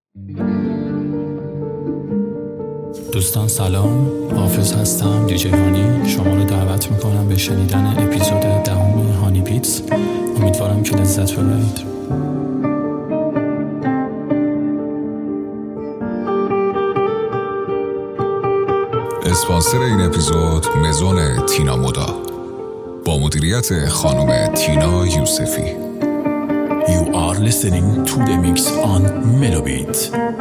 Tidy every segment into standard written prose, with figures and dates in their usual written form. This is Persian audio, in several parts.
دوستان سلام، حافظ هستم، دیجی هانی. شما رو دعوت میکنم به شنیدن اپیزود 10 هانی بیتس. امیدوارم که لذت ببرید. اسپانسر این اپیزود مزون تینا مودا با مدیریت خانم تینا یوسفی. You are listening to the mix on Melobit.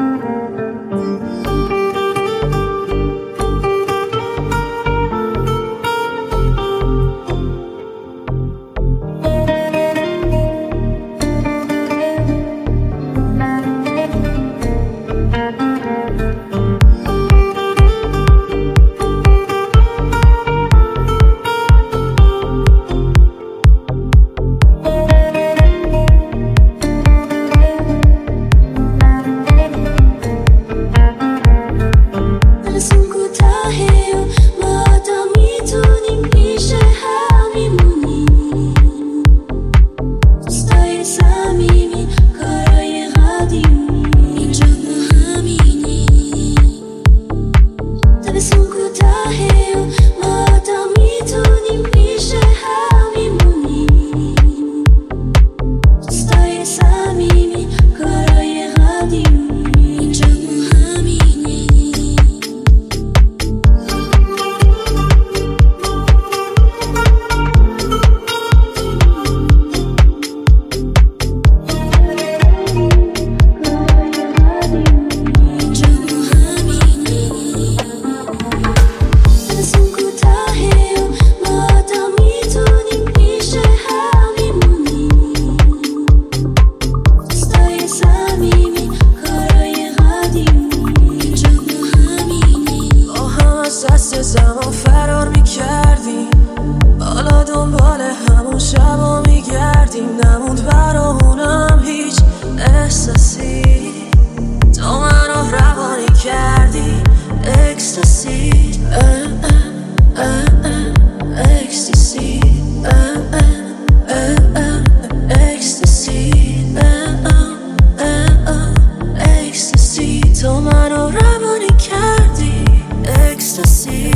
زمان فرار میکردیم، حالا دنبال همون شبا میگردیم. نموند برامونم هیچ احساسی، تو منو روانی کردی اکستاسی اکستاسی اکستاسی اکستاسی، تو منو روانی کردی اکستاسی.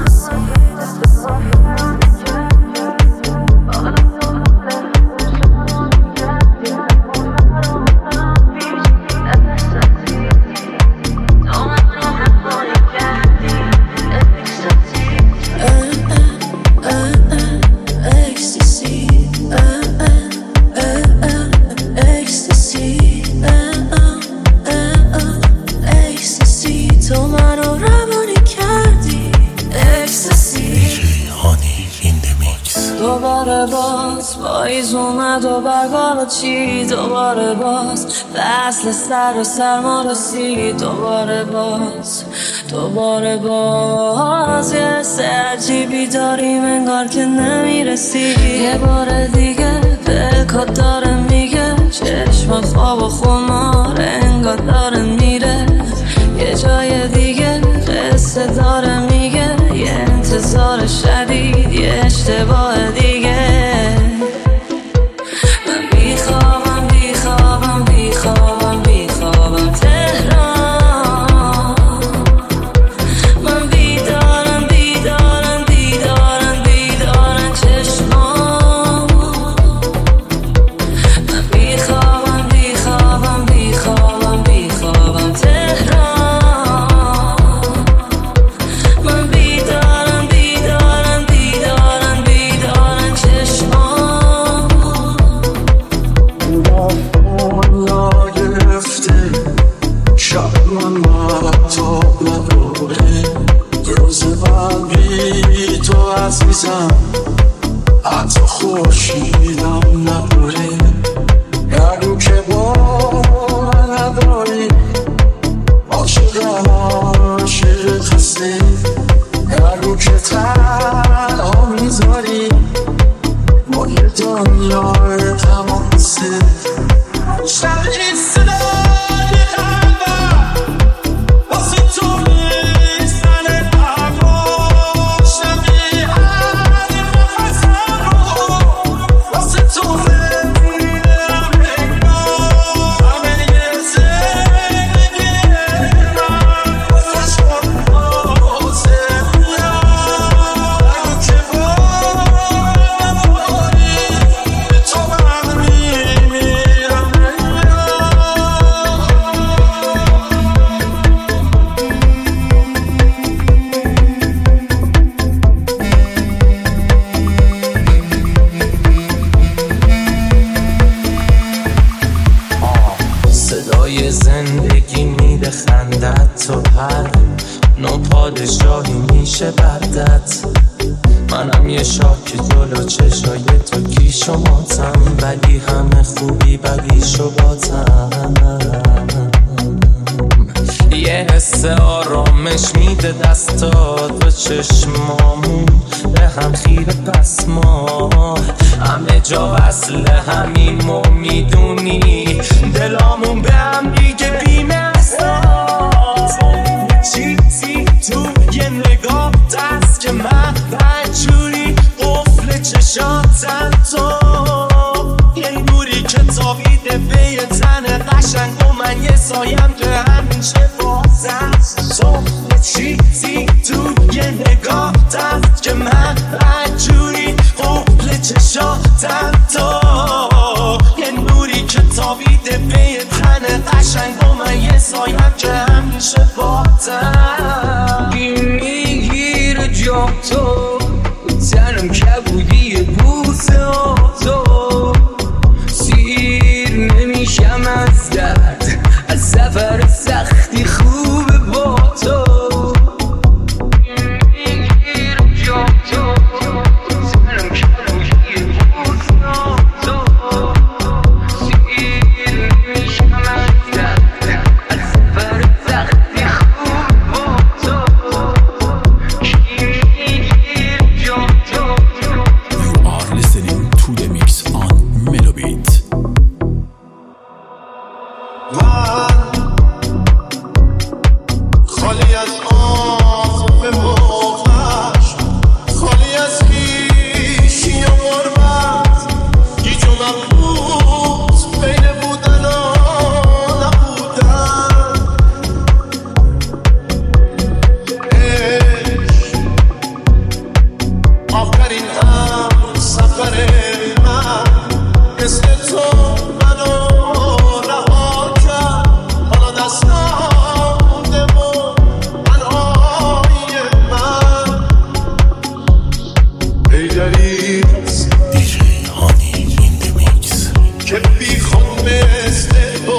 دوباره باز پاییز اومد و برگا چی، دوباره باز فصل سر و سرما رسید. دوباره باز یه سرجیبی داریم انگار که نمیرسی. یه بار دیگه بلکات داره میگه چشمات خواب و خمار انگار داره میره. یه جای دیگه قصه داره میگه یه انتظار شدید، یه اشتباه دیگه. من بیخوابم بیخوابم بیخوابم بیخوابم تهران. من بیدارم بیدارم بیدارم بیدارم چشمام. من بیخوابم بیخوابم بیخوابم بیخوابم تهران. حتی خورشیدم نبوره، گردو که با من نداری. عاشق خسته، گردو که تنها میذاری. با یه دنیای تماسه شبیه صدای قلبم واسه تو میزنه پروا. شبیه پای زندگی میده خندت، تو هر نوع پادشاهی میشه بردت. منم یه شاک جلو چشای تو کیش و ماتم، ولی همه خوبی بدیش و باتم. یه حس آرامش میده دستات و چشمامون به هم خیره، پس ما همه جا وصل همیم و میدونی دلامون به هم دیگه بی‌محساس. چیزی تو یه نگاه دست که من بدجوری قفل چشاتم، تو یه نوری که تابیده به یه تن قشنگ و من یه سایم که همیشه بازم. تو یه چیزی تو یه نگاه دست که من بدجوری قفل چشاتم، تو یه نوری که تابیده به یه تن قشنگ و من یه سایم که همیشه بازم. میگیره جا تو تنم کبودی بوسه ها، تو سیر نمیشم از درد، از سفر سختی خوبه با تو. میگیره جا تو تنم کبودی بوسه ها، تو سیر نمیشم از درد، از سفر سختی خوبه با تو. You are listening to the mix on Melobit. خالی از آسم بخش، خالی از خیشی و غربت، گیج و مبهوت بین بودن و نبودن. آخرین هم سفر من مثل تو منو رها کرد، حالا دستم مونده و تنهای من. ای دریغ از DJ Honey in the mix. که بیخون مثل تو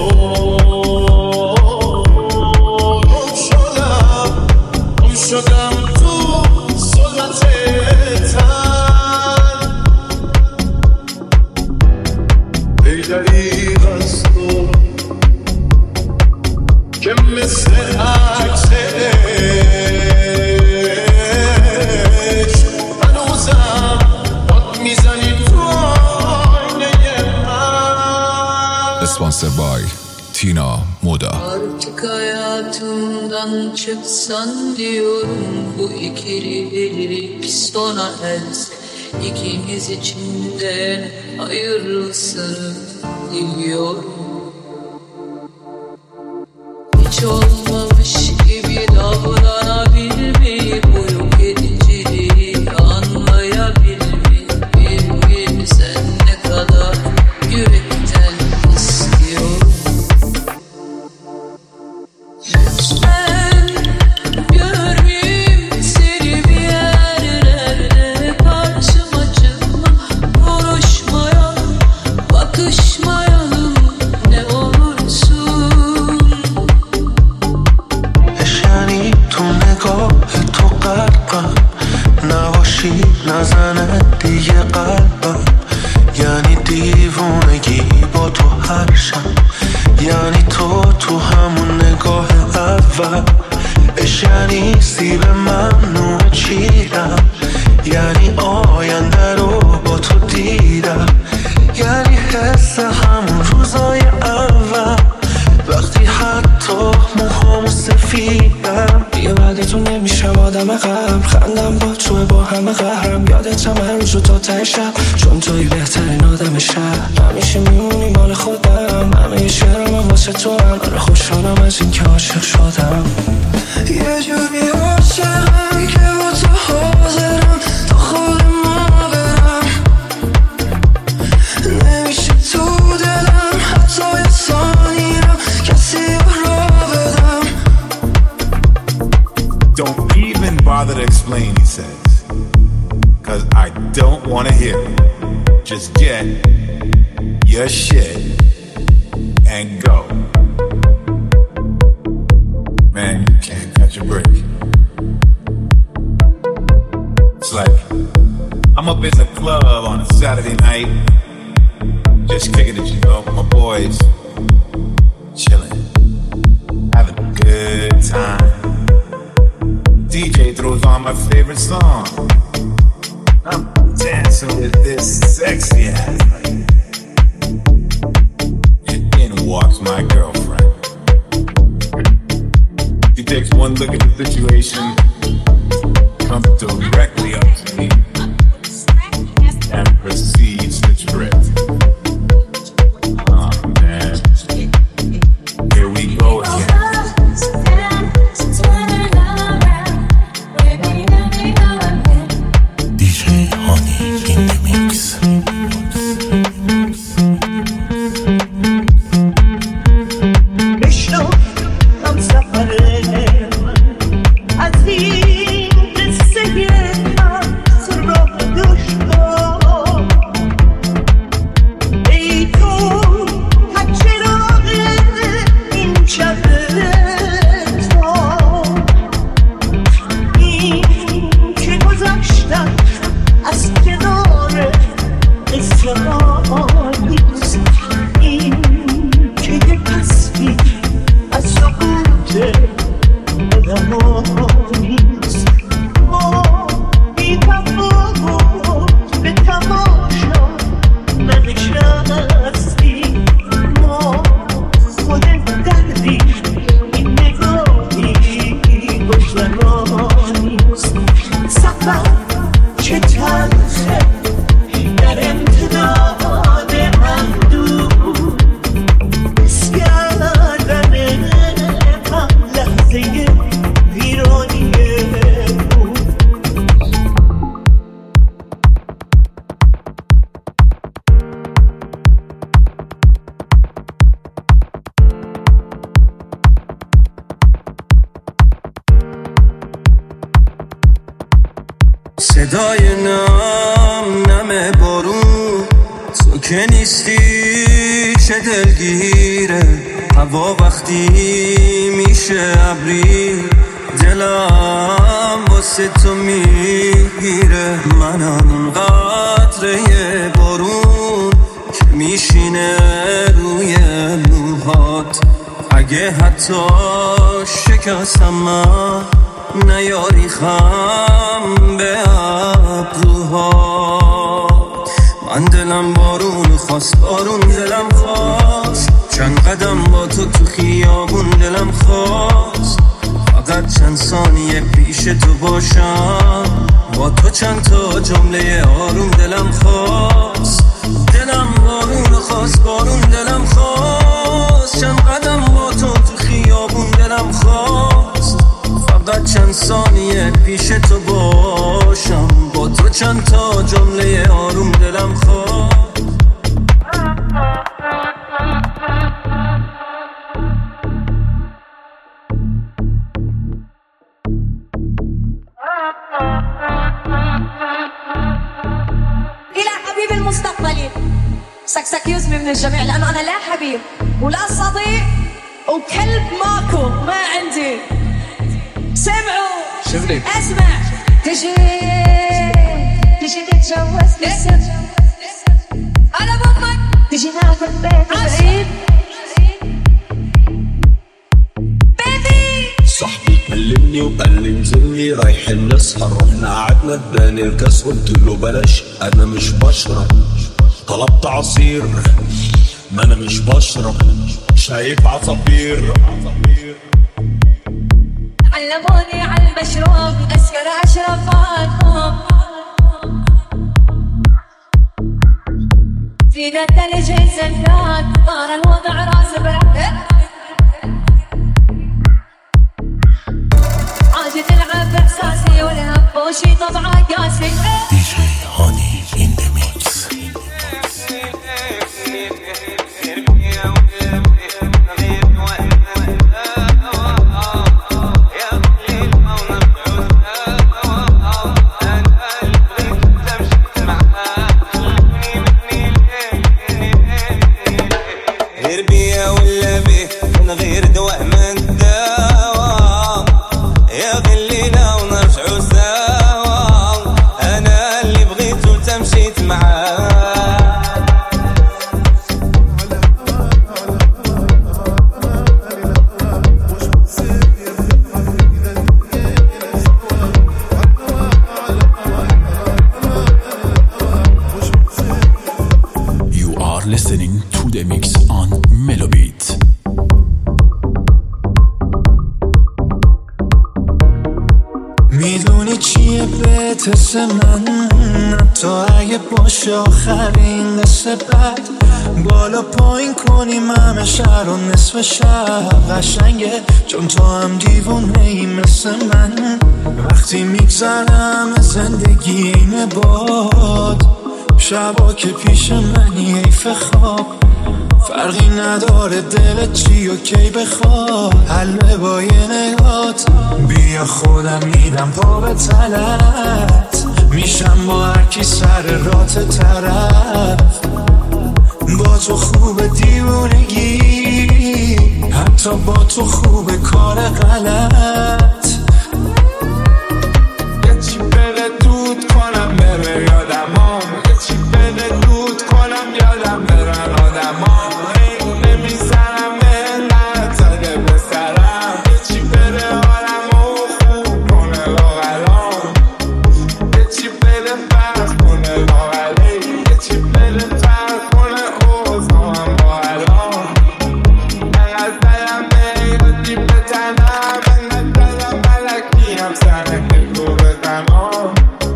گم شدم تو ظلمت تن. ای دریغ از تو که مثل عکس عشق هنوزم باد میزنی تو آینه من. Sponsored by Tina Moda. Artık hayatımdan çıksan diyorum, bu ikililik sona erse ikimiz için de hayırlısını diliyorum. Hiç olmamış gibi davranabilmeyi, bu yok ediciliği anlayabilmeyi, bir gün sen ne kadar yürekten istiyorum. Lütfen görmeyeyim seni bir yerlerde, karşıma çıkma, konuşmayalım, bakışmayalım, ne olursun. یعنی تو نگاه تو قلبم نباشی، نزنه دیگه قلبم. یعنی دیوونگی با تو هر شب، یعنی تو همون نگاه اول. یعنی سیب ممنوع چیدم، یعنی آینده رو با تو دیدم. یعنی حس همون روزای اول، وقتی حتی موهامو سفیدم. دیگه بعد تو نمیشم آدم قبل، خندم با توه با همه قهرم. یادتم هر روز و تا ته شب، چون توی بهترین آدم شب. همیشه میمونی مال خودم، همه شعرم هم واسه تو هم. آره خوشحالم از این که عاشق شدم. یه جوری عاشقم که با تو حاضرم تا خود ما برم. نمیشه تو دلم حتی یه ثانیرم کسی را بدم. Don't even bother to explain, he says, 'cause I don't want to hear it. Just get your shit and go. I'm up in the club on a Saturday night, just kicking it, you know, with my boys, chilling, having a good time. DJ throws on my favorite song. I'm dancing with this sexy ass lady. And in walks my girlfriend. She takes one look at the situation, comes directly up to me, and proceeds to trip. Oh man, here we go again. DJ Honey in the mix. صدای نم بارون تو که نیستی چه دلگیره هوا وقتی میشه ابری دلم واسه تو میگیره منم اون قطره بارون که میشینه روی موهات اگه حتی شکستم من نیاری خم به ابروها من دلم بارون خواست بارون دلم خواست چند قدم با تو خیابون دلم خواست فقط چند ثانیه پیش تو باشم با تو چند تا جمله آروم دلم خواست دلم بارون خواست بارون دلم خواست چند قدم با تو خیابون دلم خواست فقط چند ثانیه پیش تو باشم با تو چند تا جمله آروم دلم خواست إلى حبيب المستقبلي سكسك يزمي من الجميع لأنه أنا لا حبيب ولا صديق وكلب ماكو ما عندي سمعوا شوفني اسمع تجي تتجوزني أنا بطلق تجي ناخذ بيت بعيد بيبي صاحبي كلمني وقال لي انزلني رايحين نسهر رحنا قعدنا اداني الكاس قلت له بلاش انا مش بشرب طلبت عصير ما انا مش بشرب شايف عصافير علموني على المشروب اسكر اشرب معكم فينا الثلج زناد طار الوضع راس بركه عادي تلعب باحساسي والهم بوشي طبعا قاسي DJ Honey in the mix. يا غلينا ونرجعوا سوا انا اللي بغيتو بهت اسم من، حتی اگه باشه آخرین قصه بد. بالا پایین کنیم همه شهر و نصف شب قشنگه، چون تو هم دیوونه ای مثل من. وقتی میگذرم زندگی اینه باد، شبا که پیش منی حیف خواب. فرقی نداره دلت چی و کی بخواد، حل با یه نگات. بیا خودم میدم پا به تلت، میشم با هرکی سر رات طرف. با تو خوب دیوونگی، حتی با تو خوب کار غلط. یه چی بره دود کنم بره یادمام، یه چی بره دود کنم یادم برن آدمام. نمیزنم انقدر زده به سرم، یه چی بره حالمو خوب کنه لاغرام. یه چی بره فرق کنه لاغری، یه چی بره فرق کنه اوزام با الان. انقدر دلم بیادی به تنم، انقدر دلم ملکی هم سنه که رو بزنم.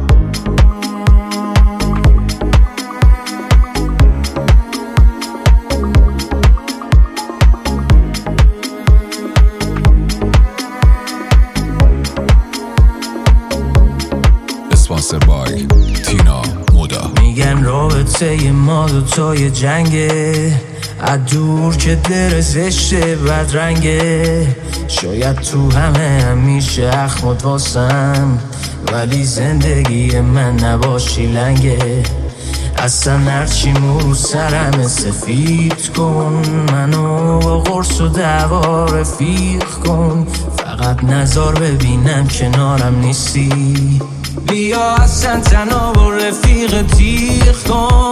اسپانسر بای تینا مودا. میگن رابطه ما دوتای جنگه، از دور که در زشته بدرنگه. شاید تو همه همیشه اخمت واسم، ولی زندگی من نباشی لنگه. اصلا هرچی مو سرم سفید کن، منو با قرص و دعوا رفیق کن. فقط نظر ببینم کنارم نیستی، بیا اصلا تنها با رفیق تیغ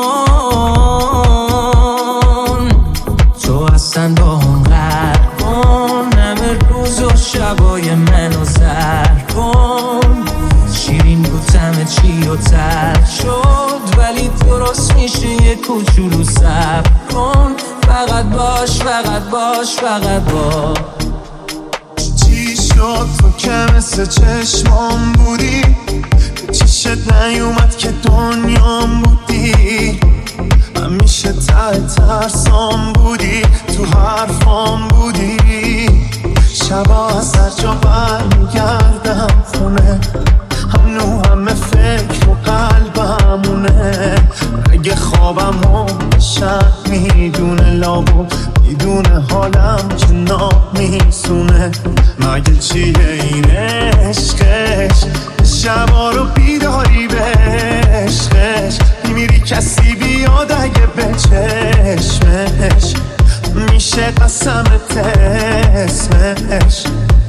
کن. تو اصلا با هم قرد کن، همه روز و شبای منو زر کن. شیرین بودم چی و تر شد، ولی درست میشه یه کوچولو صبر کن. فقط باش فقط باش فقط باش. چی شد تو که مثل چشمام بودی، چشت نیومد که دنیام بودی. همیشه ته ترسام بودی، تو حرفام بودی. شبا از هر جا برمیگردم خونه، هنو همه فکر و قلبمونه. اگه خوابم شب میدونه لابو، میدونه حالم که نامیسونه. مگه چیه این عشقش، شبا رو بیداری به عشقش. میمیری کسی بیاد اگه به چشمش، میشه قسمت اسمش.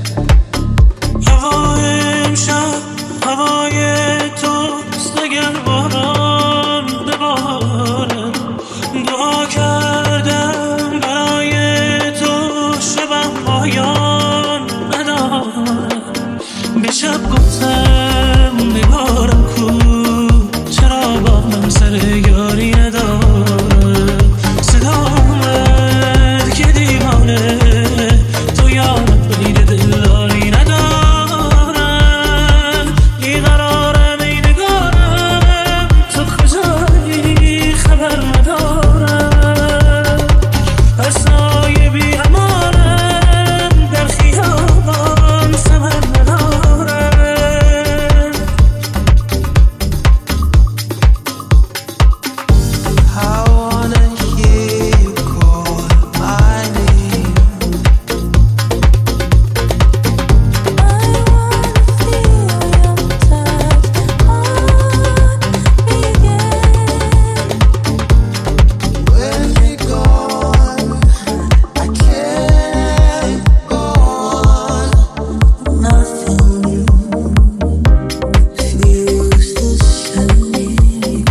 هوا امشب هوای توست، اگر باران بباره. دعا کردم برای تو شبم پایان نداره. به شب گفتم نگارم کو، چرا با من سر یاری نداره. صدا اومد که دیوانه، تو یادت بید دلداری ندارم. بیقرارم ای نگارم، تو کجایی خبر ندارم. هر سایه بی امانم، در خیابان ثمر ندارم. I wanna hear you call my name. When you're gone, I can't go on. Nothing feels the same.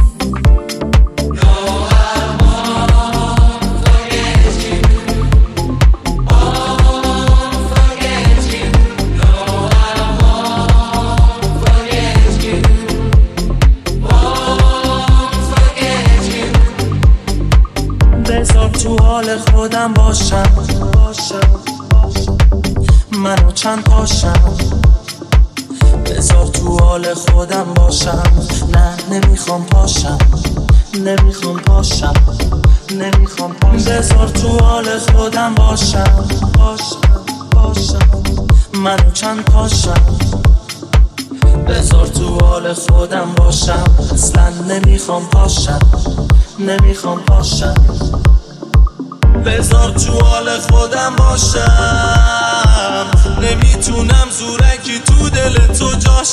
بذار تو حال خودم باشم، منو چند پاشم. بذار تو حال خودم باشم. نه نمیخوام پاشم، نمیخوام پاشم، نمیخوام پاشم. بذار تو حال خودم باشم، باشم منو چند پاشم. بذار تو حال خودم باشم. اصلا نمیخوام پاشم، نمیخوام پاشم. بذار تو حال خودم باشم. نمیتونم زورکی تو دل تو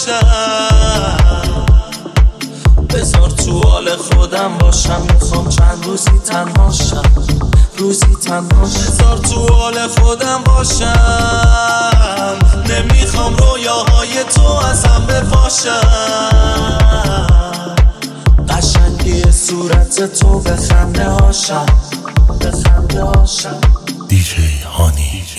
جاشم. بذار تو حال خودم باشم. میخوام چند روزی تنهاشم، روزی تنهاشم. بذار تو حال خودم باشم. نمیخوام رویاهای تو ازم بپاشم. قشنگی صورت تو به خنده هاشم، به خنده هاشم. دیجی هانی.